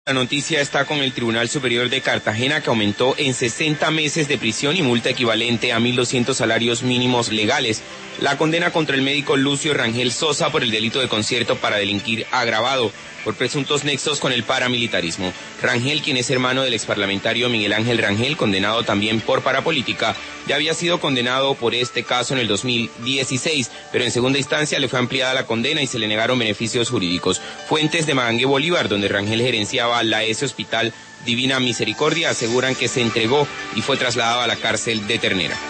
La noticia está con el Tribunal Superior de Cartagena, que aumentó en 60 meses de prisión y multa equivalente a 1.200 salarios mínimos legales la condena contra el médico Lucio Rangel Sosa por el delito de concierto para delinquir agravado por presuntos nexos con el paramilitarismo. Rangel, quien es hermano del exparlamentario Miguel Ángel Rangel, condenado también por parapolítica, ya había sido condenado por este caso en el 2016, pero en segunda instancia le fue ampliada la condena y se le negaron beneficios jurídicos. Fuentes de Magangué Bolívar, donde Rangel gerenciaba la S Hospital Divina Misericordia, aseguran que se entregó y fue trasladado a la cárcel de Ternera.